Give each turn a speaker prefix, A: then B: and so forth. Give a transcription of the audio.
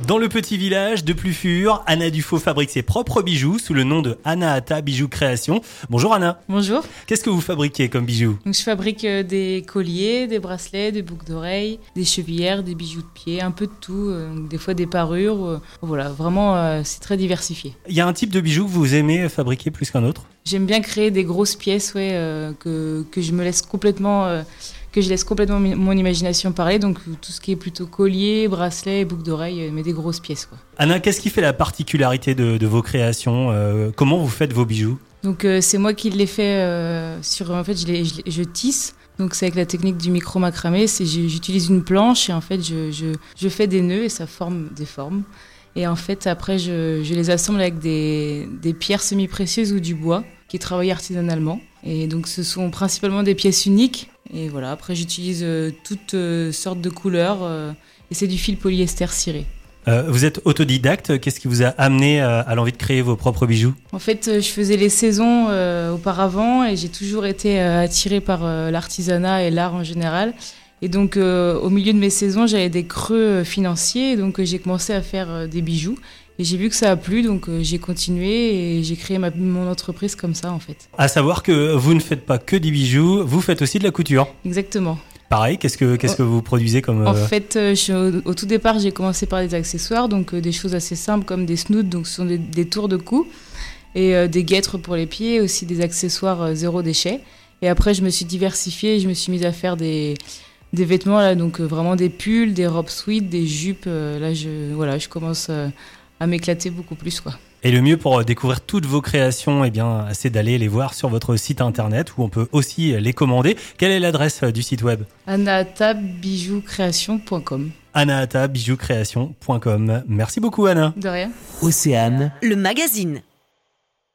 A: Dans le petit village de Plufur, Anna Dufaux fabrique ses propres bijoux sous le nom de Anahata Bijoux Création. Bonjour Anna.
B: Bonjour.
A: Qu'est-ce que vous fabriquez comme bijoux ?
B: Donc, je fabrique des colliers, des bracelets, des boucles d'oreilles, des chevillères, des bijoux de pied, un peu de tout, des fois des parures. Voilà, vraiment, c'est très diversifié.
A: Il y a un type de bijoux que vous aimez fabriquer plus qu'un autre ?
B: J'aime bien créer des grosses pièces, que je me laisse complètement... que je laisse complètement mon imagination parler, donc tout ce qui est plutôt collier, bracelet, boucles d'oreilles, mais des grosses pièces, quoi.
A: Anna, qu'est-ce qui fait la particularité de vos créations ? Comment vous faites vos bijoux ?
B: Donc c'est moi qui les fais en fait je tisse. Donc c'est avec la technique du micro macramé, j'utilise une planche et en fait je fais des nœuds et ça forme des formes. Et en fait après je les assemble avec des pierres semi-précieuses ou du bois qui est travaillé artisanalement. Et donc ce sont principalement des pièces uniques. Et voilà, après j'utilise toutes sortes de couleurs et c'est du fil polyester ciré.
A: Vous êtes autodidacte, qu'est-ce qui vous a amené à l'envie de créer vos propres bijoux ?
B: En fait, je faisais les saisons auparavant et j'ai toujours été attirée par l'artisanat et l'art en général. Et donc, au milieu de mes saisons, j'avais des creux financiers, et donc j'ai commencé à faire des bijoux. Et j'ai vu que ça a plu, donc j'ai continué et j'ai créé mon entreprise comme ça, en fait.
A: À savoir que vous ne faites pas que des bijoux, vous faites aussi de la couture.
B: Exactement.
A: Pareil, qu'est-ce que vous produisez comme...
B: En fait, au tout départ, j'ai commencé par des accessoires, donc des choses assez simples comme des snoods, donc ce sont des tours de cou, et des guêtres pour les pieds, aussi des accessoires zéro déchet. Et après, je me suis diversifiée et je me suis mise à faire des vêtements, là, donc vraiment des pulls, des robes sweat, des jupes. Là, je commence à m'éclater beaucoup plus, quoi.
A: Et le mieux pour découvrir toutes vos créations, c'est d'aller les voir sur votre site internet où on peut aussi les commander. Quelle est l'adresse du site web ?
B: anahatabijouscreation.com.
A: anahatabijouscreation.com. Merci beaucoup Anna.
B: De rien.
C: Océane, le magazine.